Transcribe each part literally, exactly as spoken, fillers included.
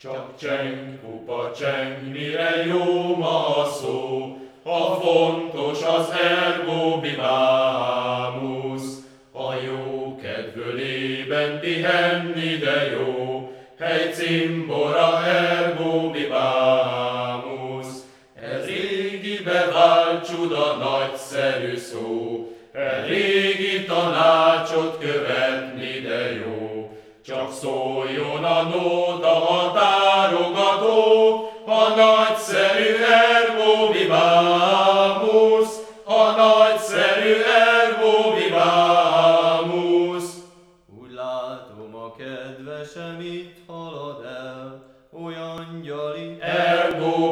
Csak cseng, kupa cseng, mire jó ma a szó, ha fontos az ergo bibamus. A jó kedvölében pihenni, de jó, hely cimbora ergo bibamus. Ez régi bevált csuda, nagyszerű szó, e régi tanácsot követni, de jó. Csak szóljon a nóta, a tárogató, a nagyszerű ergo bibamus, a nagyszerű ergo bibamus. Úgy látom, a kedvesem itt halad el, olyan gyali ergo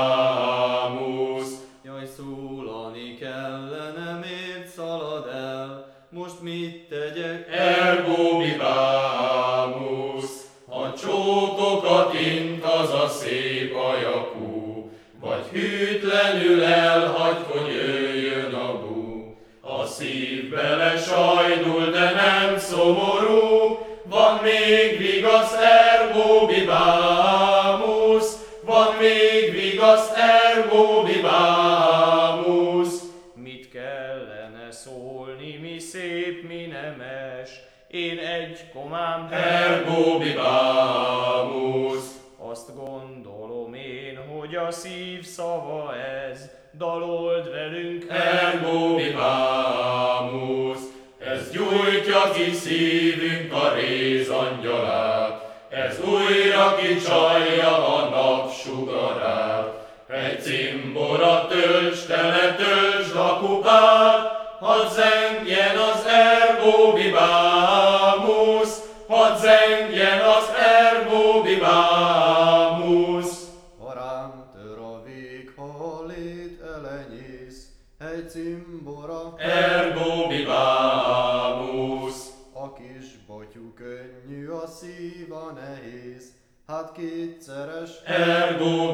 bibamus. Jaj, szólani kellene, miért szalad el, most mit tegyek ergo bibamus. Ha csókokat int az a szép ajakú, vagy hűtlenül elhagy, hogy jöjjön a bú. A szív bele sajdul, de nem szomorú, van még vigasz ergo bibamus, van még vigasz ergo bibamus. Mit kellene szólni, mi szép, mi nemes, én egy komám ergo bibamus. Azt gondolom én, hogy a szív szava ez, dalold velünk ergo bibamus. Ez gyújtja ki szívünk a rézangyalát, ez újra kicsalja a napsugarát. Egy cimbora tölts, tele töltsd a kupát, hadd zengjen az ergo bibamus, hadd zengjen az ergo bibamus. Ha rám tör a vég, ha a lét elenyész, egy cimbora ergo bibamus. A kis batyú könnyű, a szíva nehéz, hát kétszeres ergo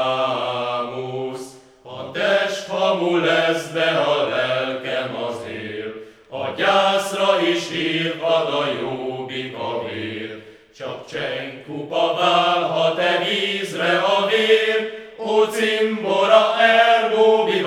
bibamus. A test hamu lesz, de a lelkem az él, a gyászra is ír ad a jóbika vér. Csak cseng kupa válhat-e vízre a vér, ó cimbora ergo bibamus.